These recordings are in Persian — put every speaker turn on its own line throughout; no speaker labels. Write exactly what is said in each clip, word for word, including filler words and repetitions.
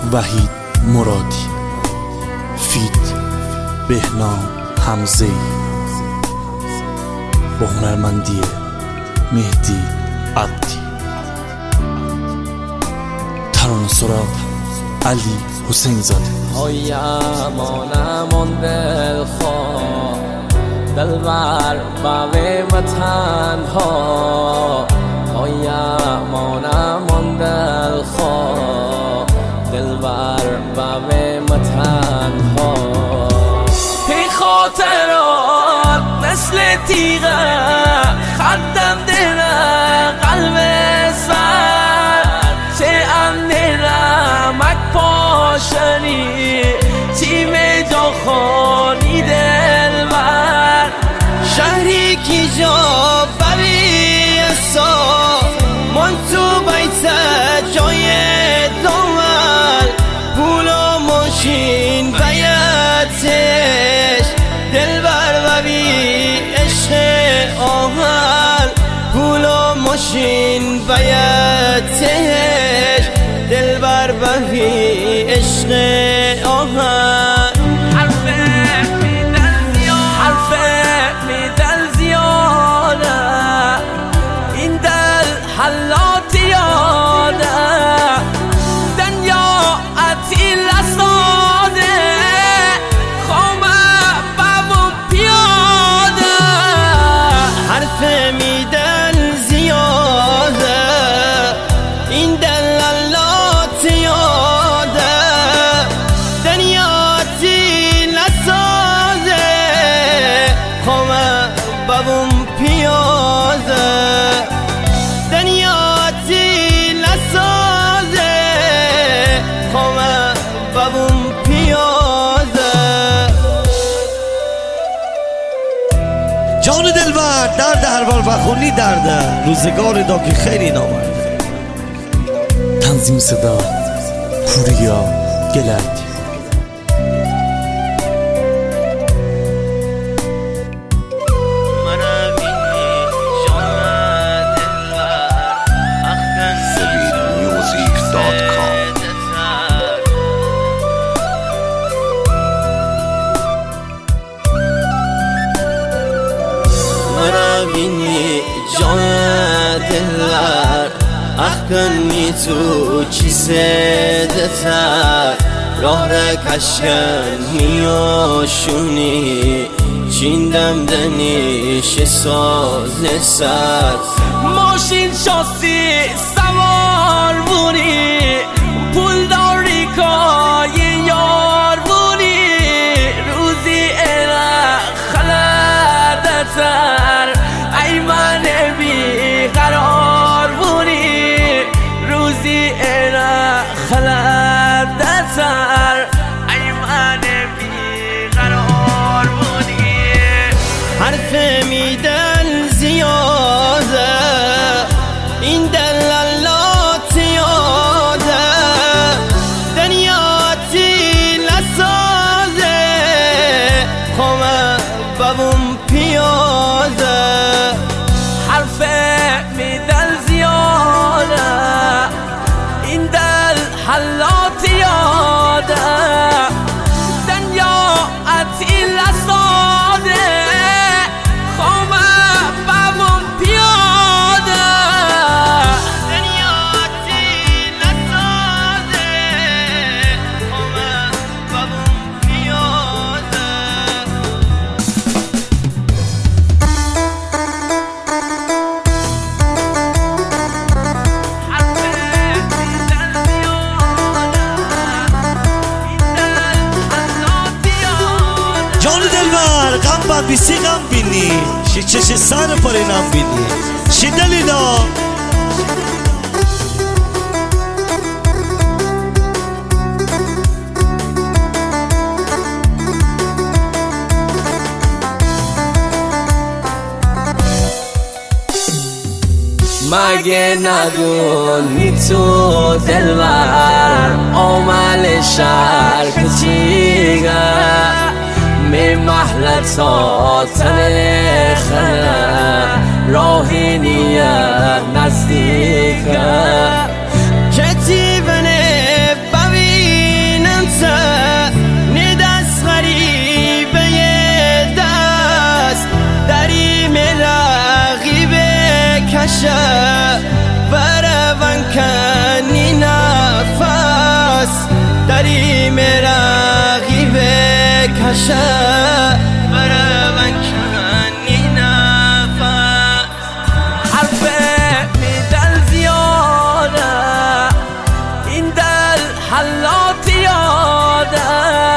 وحید مرادی، فیت بهنام حمزه، با هنرمندی مهدی عبدی، ترانه سرا علی حسین زاده.
های امانم آن دلخواه دلبر بوی وطن ها، های امانم آن دلخواه دلبر بوی وطن ها. پی خاطرات مثل تیغه خدم دل قلب سر، چه اندرمک پاشنی تیم جا خانی دلبر، شهری کی جا ببی سا من تو بیت جای دامل، پول و ماشین بیتش دلبر ببی عشق آهل، پول و ماشین بیتش دلبر ببی عشق آهل. حرفه میدل زیاد، حرفه میدل زیاده، این دل حلات یاده، دنیا عطیل ساده خوامه بمون پیاده. حرفه میدل زیاده، این دل حلات یاده، دنیا عطیل ساده خوامه بمون پیاده، دنیا عطیل ساده خوامه بمون پیاده.
جان دلبر درد هر بار بخونی درده، روزگار دا که خیلی نامرده.
تنظیم صدا پوریا گلردی.
بینی جان دلر اخکنی تو چی سدتر، راه را کشکن میاشونی چیندم دنیش ساز سر، ماشین شاسی سوار بونی پول داری کای یار بونی، روزی ایره خلدتر ای من بی قرار بونی، روزی ایره خلدتر ای من بی قرار بونی. حرف میدن زیاده، این دلالات یاده، دنیا عطیل سازه خوامه ببون پیاده. حرف میدل زیاده، این دل حلات یاده، دنیا عطیل ساده خوامه ببون پیاده، دنیا عطیل ساده خوامه ببون پیاده.
جان دلبر غم بر بیسی غم بینی، شی چش سر پرینم بینی، شی دلینا
مگه ندونی تو دلبر عمل شهر کچیگه، می محلتا تنخه راهی نیه نزدیکه، کتیبنه ببی کشه بره من کنی نفس داری مرقی بکشه بره من کنی نفس حرف می دل زیاده این دل حلات یاده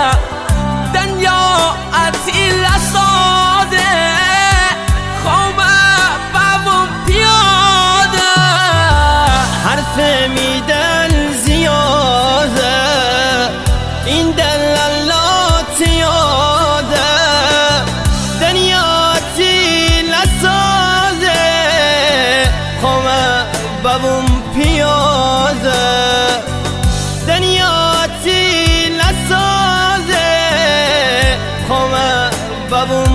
دنیا عطیل ساده خومه بمون پیاده حرف می دل زیاده این دل حلات یاده دنیا عطیل ساده خومه بمون پیاده دنیا تی لسازه خومه بابون